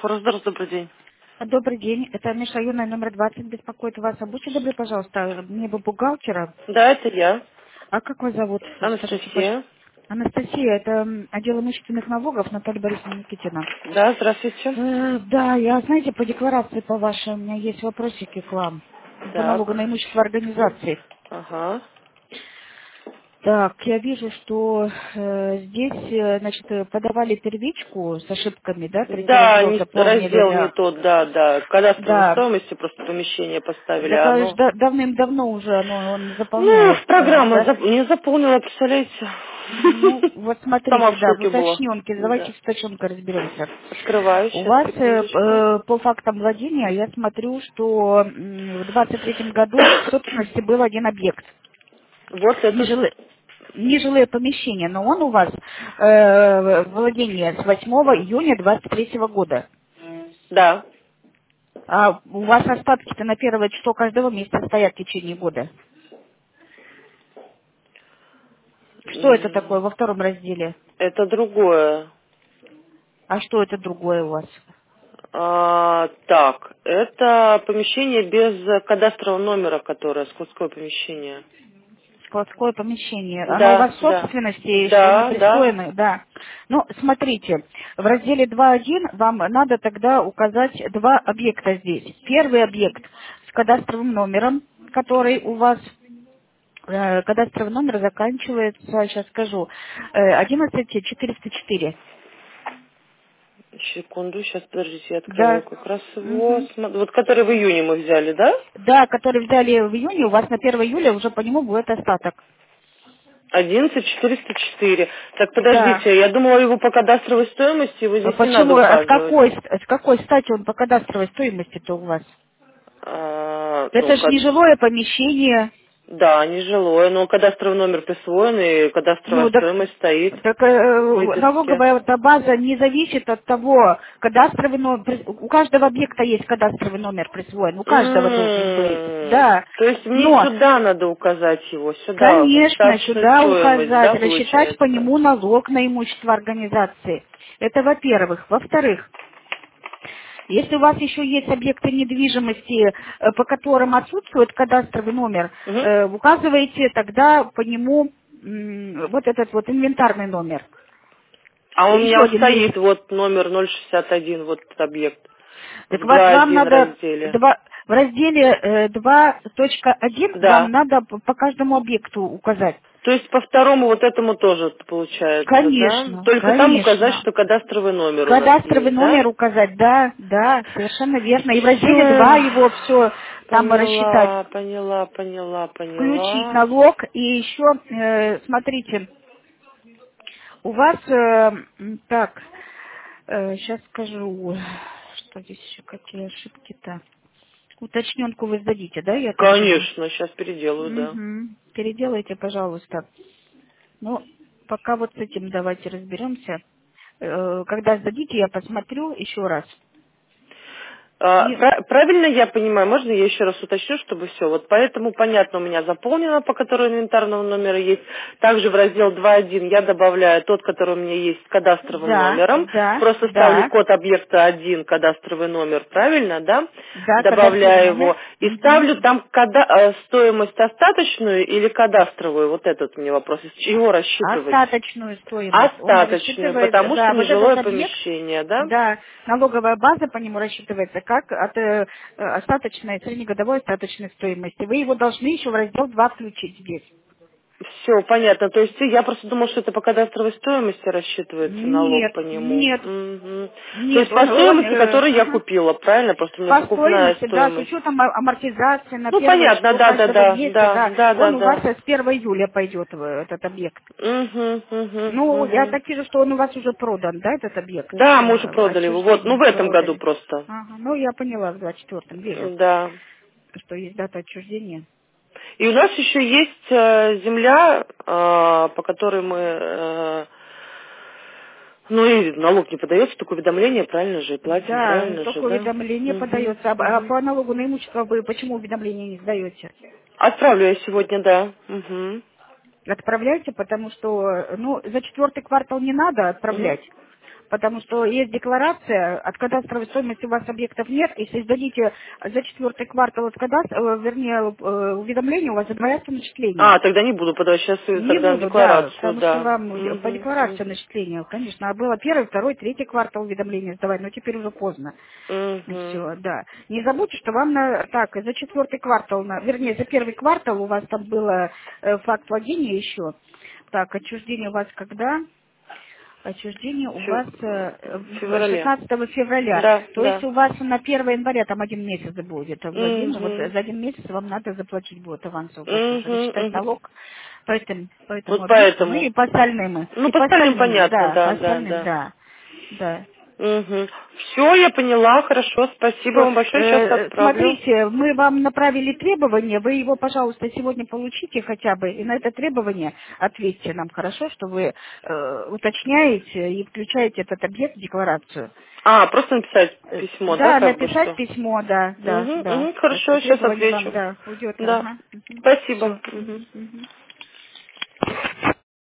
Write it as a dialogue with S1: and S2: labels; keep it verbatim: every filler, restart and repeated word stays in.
S1: Форсдорс, добрый день.
S2: Добрый день, это межрайонная номер двадцать беспокоит вас. А будьте добры, пожалуйста, мне бы бухгалтера.
S1: Да, это я,
S2: А как вас зовут? Скажите, пожалуйста.
S1: Анастасия.
S2: Анастасия, это м, отдел имущественных налогов Наталья Борисовна Никитина.
S1: Да, здравствуйте.
S2: Э, да, я, знаете, по декларации по вашей, у меня есть вопросики к вам. По налогу
S1: Так,
S2: на имущество организации.
S1: ага.
S2: Так, я вижу, что э, здесь, э, значит, э, подавали первичку с ошибками, да, третий
S1: Да,
S2: раздел
S1: не-
S2: заполнили,
S1: раздел не
S2: да.
S1: тот, да, да. Кадастровой
S2: Да,
S1: стоимости просто помещение поставили,
S2: да,
S1: а
S2: конечно,
S1: оно...
S2: да- давным-давно уже оно, он не
S1: Ну,
S2: заполняет, э,
S1: программа
S2: да.
S1: зап- не заполнила, представляете?
S2: Ну, вот
S1: Сама
S2: смотрите,
S1: в
S2: да, в
S1: шоке была.
S2: уточненке, давайте
S1: Да.
S2: с уточненкой разберемся.
S1: Открываю
S2: У
S1: сейчас,
S2: вас э,
S1: секундочку.
S2: э, по фактам владения я смотрю, что м, в двадцать третьем году в собственности был один объект,
S1: Вот этот,
S2: нежилые, нежилые помещения, но он у вас э, владение с восьмого июня двадцать третьего года.
S1: да.
S2: А у вас остатки-то на первое число каждого месяца стоят в течение года. Что это такое
S1: М,
S2: во втором разделе?
S1: Это другое.
S2: А что это другое у вас?
S1: А, так, это помещение без кадастрового номера, которое складское помещение.
S2: Складское помещение. Оно у
S1: Да,
S2: вас в
S1: да.
S2: собственности еще не
S1: Да, да.
S2: присвоено, да. Ну, смотрите, в разделе два точка один вам надо тогда указать два объекта здесь. Первый объект с кадастровым номером, который у вас, э, кадастровый номер заканчивается, сейчас скажу, э, одиннадцать четыреста четыре.
S1: Секунду, сейчас, подождите, я открываю
S2: Да.
S1: как раз его.
S2: Мгм.
S1: Смо- Вот который в июне мы взяли, да?
S2: Да, который взяли в июне, у вас на первое июля уже по нему будет остаток.
S1: одиннадцать четыреста четыре. Так,
S2: Да.
S1: подождите, я думала, его по кадастровой стоимости его
S2: А
S1: здесь не надо
S2: почему, а с
S1: указывать.
S2: какой, с какой стати он по кадастровой стоимости-то у вас?
S1: А, ну,
S2: Это же
S1: кад-
S2: нежилое помещение.
S1: да, нежилое, но кадастровый номер присвоен, и кадастровая
S2: Ну, так,
S1: стоимость стоит
S2: так э,
S1: в выписке.
S2: налоговая эта база не зависит от того, кадастровый номер, у каждого объекта есть кадастровый номер присвоен, у каждого должен быть,
S1: М,
S2: да.
S1: То есть мне
S2: Но,
S1: сюда надо указать его, сюда, в
S2: конечно,
S1: остаточную
S2: сюда
S1: стоимость,
S2: указать,
S1: да,
S2: рассчитать по
S1: получается?
S2: нему налог на имущество организации. Это во-первых. Во-вторых, если у вас еще есть объекты недвижимости, э, по которым отсутствует кадастровый номер,
S1: Мгм.
S2: э, указываете тогда по нему м, вот этот вот инвентарный номер.
S1: А у
S2: Еще
S1: меня
S2: один есть.
S1: стоит вот номер ноль шестьдесят один, вот этот объект,
S2: Так
S1: в
S2: вот
S1: два
S2: вам
S1: один
S2: надо
S1: разделе.
S2: два- в разделе э, два точка один вам
S1: Да.
S2: надо по по каждому объекту указать.
S1: То есть по второму вот этому тоже получается, да?
S2: Конечно,
S1: Только там указать,
S2: конечно.
S1: что кадастровый номер у нас
S2: Кадастровый
S1: есть, да?
S2: номер указать, да, да, совершенно верно. И в разделе
S1: Все,
S2: два его все там рассчитать.
S1: поняла, поняла, поняла,
S2: Включить
S1: поняла.
S2: налог и еще, э, смотрите, у вас, э, м, так, сейчас скажу, что здесь еще, какие ошибки-то. Уточненку вы сдадите, да, я так поняла?
S1: Конечно, сейчас переделаю, да.
S2: Угу. Переделайте, пожалуйста. Ну, пока вот с этим давайте разберемся. Э, Когда сдадите, я посмотрю еще раз.
S1: А,
S2: И,
S1: пра- Правильно я понимаю, можно я еще раз уточню, чтобы все. Вот поэтому, понятно, у меня заполнено, по которому инвентарного номера есть. Также в раздел два точка один я добавляю тот, который у меня есть с кадастровым
S2: да,
S1: номером.
S2: да,
S1: Просто ставлю
S2: да,
S1: код объекта один, кадастровый номер, правильно, да?
S2: да, кадастровый
S1: Добавляю
S2: номер.
S1: его. И
S2: Мгм.
S1: ставлю там када- э, стоимость остаточную или кадастровую. Вот этот у меня вопрос. Из чего рассчитывать?
S2: Остаточную стоимость. Он
S1: Остаточную,
S2: рассчитывает,
S1: потому что
S2: да, вот этот
S1: нежилое
S2: объект,
S1: помещение, да?
S2: да, налоговая база по нему рассчитывается как от э, э, остаточной, среднегодовой остаточной стоимости. Вы его должны еще в раздел два включить здесь.
S1: Все, понятно. То есть я просто думала, что это по кадастровой стоимости рассчитывается налог
S2: Нет,
S1: по нему.
S2: нет,
S1: Мгм. То
S2: нет,
S1: есть по
S2: он, он,
S1: стоимости,
S2: э,
S1: которую я
S2: ага.
S1: купила, правильно? Просто у меня
S2: По
S1: покупная
S2: стоимости, да, с
S1: стоимость.
S2: учетом а- амортизации на
S1: Ну,
S2: первое
S1: понятно,
S2: число
S1: да, да,
S2: каждого
S1: да,
S2: месяца,
S1: да,
S2: да,
S1: да, да,
S2: он у вас
S1: да.
S2: э, с первого июля пойдет в этот объект.
S1: Угу, угу,
S2: Ну, я
S1: угу.
S2: так вижу, что он у вас уже продан, да, этот объект?
S1: Да, мы уже
S2: Э,
S1: продали его. Вот, ну
S2: Отчуждение
S1: в этом году
S2: продали.
S1: просто.
S2: Ага, ну, я поняла, в двадцать четвёртом вижу,
S1: Да.
S2: что есть дата отчуждения.
S1: И у нас еще есть э, земля, э, по которой мы, э, ну и налог не подается, только уведомление, правильно же, и платим,
S2: Да,
S1: правильно же,
S2: только
S1: да?
S2: уведомление
S1: Угу,
S2: подается. А а
S1: угу.
S2: по налогу на имущество вы почему уведомление не сдаете?
S1: Отправлю я сегодня, да. Угу.
S2: Отправляйте, потому что, э, ну, за четвертый квартал не надо
S1: Угу.
S2: отправлять. Потому что есть декларация, от кадастровой стоимости у вас объектов нет, если сдадите за четвертый квартал от кадастра, вернее, э, уведомление, у вас задвоятся начисления.
S1: А, тогда не буду подавать сейчас
S2: Не
S1: тогда
S2: буду, да,
S1: декларацию,
S2: потому что
S1: да.
S2: вам по
S1: Мгм,
S2: декларации начисления, конечно, а было первый, второй, третий квартал уведомления сдавать, но теперь уже поздно.
S1: мгм.
S2: Все, да. Не забудьте, что вам на, так, за четвертый квартал, на, вернее, за первый квартал у вас там было э, факт владения еще. Так, отчуждение у вас когда? Отчуждение у вас э,
S1: В
S2: в
S1: феврале.
S2: шестнадцатого февраля.
S1: Да,
S2: То есть
S1: да.
S2: у вас на первое января там один месяц будет. В один, вот
S1: Мгм,
S2: за один месяц вам надо заплатить будет авансово платеж,
S1: мгм,
S2: рассчитать
S1: мгм.
S2: налог по этому, по этому
S1: Вот
S2: объекту, ну
S1: поэтому.
S2: и по остальным.
S1: Ну,
S2: И
S1: по
S2: по
S1: остальным
S2: остальным,
S1: понятно,
S2: да, по
S1: да, да,
S2: остальным,
S1: да.
S2: да. Да.
S1: Угу. Все, я поняла, хорошо, спасибо
S2: Всё.
S1: вам большое, сейчас
S2: Э,
S1: отправлю.
S2: Смотрите, мы вам направили требование, вы его, пожалуйста, сегодня получите хотя бы, и на это требование ответьте нам, хорошо, что вы э, уточняете и включаете этот объект в декларацию.
S1: А, просто написать
S2: Э,
S1: письмо, да,
S2: Да,
S1: как бы
S2: написать
S1: что?
S2: письмо, да, да,
S1: Угу,
S2: да.
S1: угу,
S2: Так что
S1: хорошо, сейчас
S2: требование вам,
S1: отвечу.
S2: да, уйдет,
S1: Да.
S2: ага.
S1: Спасибо.
S2: Все.
S1: Мгм.